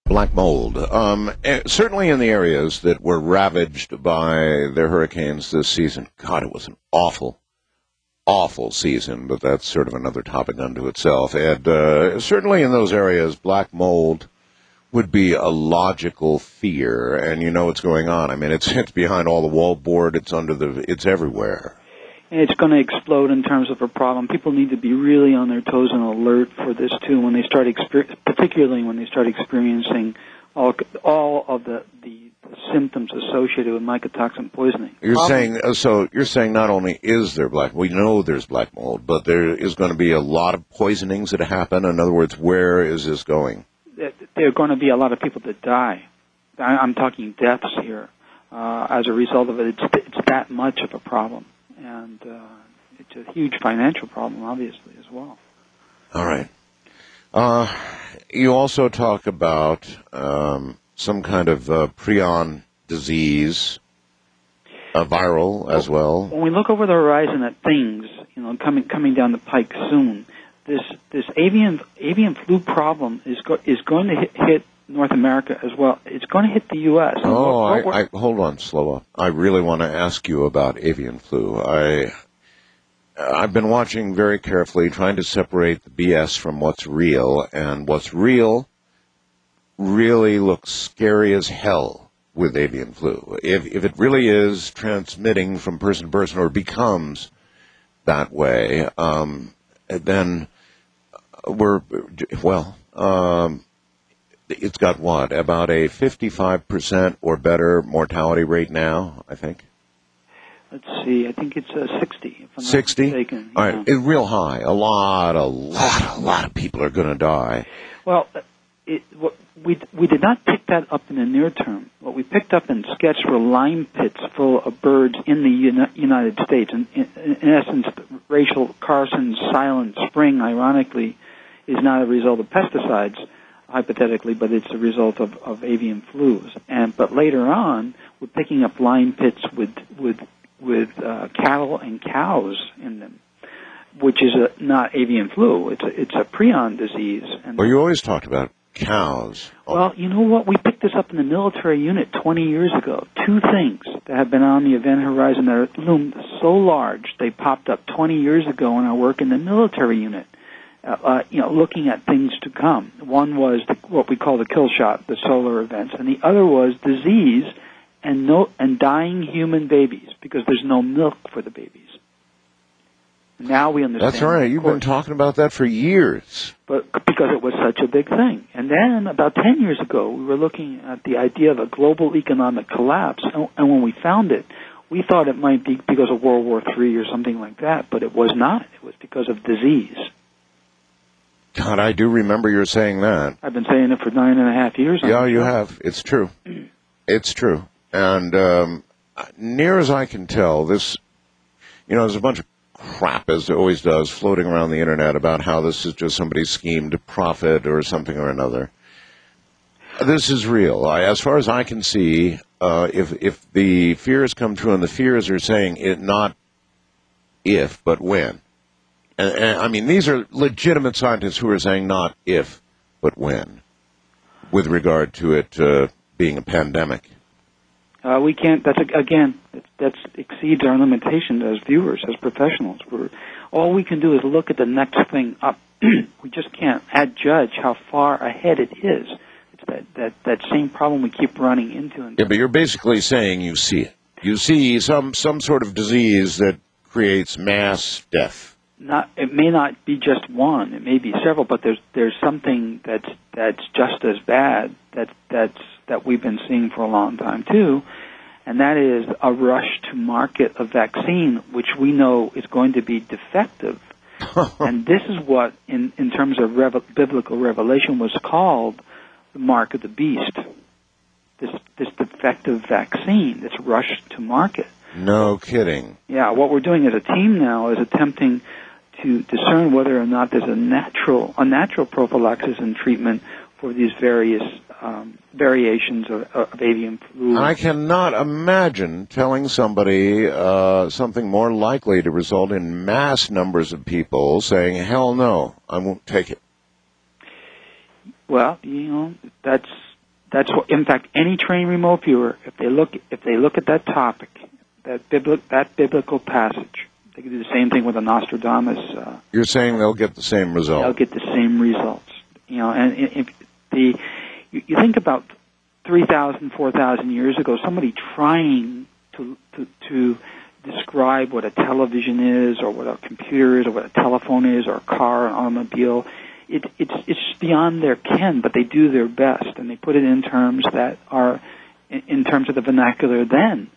Black mold. Certainly in the areas that were ravaged by the hurricanes this season. God, it was an awful, awful season, but that's sort of another topic unto itself. And certainly in those areas, black mold would be a logical fear, and you know what's going on. I mean, it's behind all the wallboard. It's everywhere. And it's going to explode in terms of a problem. People need to be really on their toes and alert for this too when they start, particularly when they start experiencing all of the symptoms associated with mycotoxin poisoning. You're saying not only is there we know there's black mold, but there is going to be a lot of poisonings that happen. In other words, where is this going? There are going to be a lot of people that die. I'm talking deaths here as a result of it. It's that much of a problem. And it's a huge financial problem, obviously, as well. All right. You also talk about some kind of prion disease, viral as well. When we look over the horizon at things, coming down the pike soon, this avian flu problem is going to hit North America as well. It's going to hit the U.S. Hold on, slow up. I really want to ask you about avian flu. I've been watching very carefully, trying to separate the BS from what's real, and what's real really looks scary as hell with avian flu. If it really is transmitting from person to person or becomes that way, then it's got what? About a 55% or better mortality rate now, I think? Let's see. I think it's 60, if I'm 60? not mistaken. All right. It's real high. A lot of people are going to die. Well, we did not pick that up in the near term. What we picked up and sketched were lime pits full of birds in the United States. And in essence, Rachel Carson's silent spring, ironically, is not a result of pesticides, hypothetically, but it's a result of avian flus. But later on, we're picking up lime pits with cattle and cows in them, which is not avian flu. It's a prion disease. Well, you always talked about cows. Well, you know what? We picked this up in the military unit 20 years ago. Two things that have been on the event horizon that are loomed so large they popped up 20 years ago in our work in the military unit. Looking at things to come. One was what we call the kill shot, the solar events, and the other was disease and dying human babies because there's no milk for the babies. Now we understand. That's right. You've been talking about that for years. But because it was such a big thing. And then about 10 years ago, we were looking at the idea of a global economic collapse. And when we found it, we thought it might be because of World War III or something like that. But it was not. It was because of disease. God, I do remember you saying that. I've been saying it for 9.5 years. Yeah, you have. It's true. It's true. And near as I can tell, there's a bunch of crap, as it always does, floating around the Internet about how this is just somebody's scheme to profit or something or another. This is real. As far as I can see, if the fears come true, and the fears are saying it not if, but when. And I mean, these are legitimate scientists who are saying not if, but when, with regard to it being a pandemic. We can't. That exceeds our limitations as viewers, as professionals. All we can do is look at the next thing up. We just can't adjudge how far ahead it is. It's that same problem we keep running into. Yeah, but you're basically saying you see it. You see some sort of disease that creates mass death. It may not be just one. It may be several, but there's something that's just as bad that we've been seeing for a long time too, and that is a rush to market a vaccine which we know is going to be defective. And this is what, in terms of biblical revelation, was called the mark of the beast. This defective vaccine that's rushed to market. No kidding. Yeah, what we're doing as a team now is attempting to discern whether or not there's a natural prophylaxis and treatment for these various variations of avian flu. I cannot imagine telling somebody something more likely to result in mass numbers of people saying, hell no, I won't take it. Well, That's what, in fact, any trained remote viewer, if they look at that topic, that biblical passage, they can do the same thing with a Nostradamus. You're saying they'll get the same result. They'll get the same results. And if you think about 3,000, 4,000 years ago, somebody trying to describe what a television is, or what a computer is, or what a telephone is, or a car, an automobile, it's beyond their ken, but they do their best, and they put it in terms that are in terms of the vernacular then.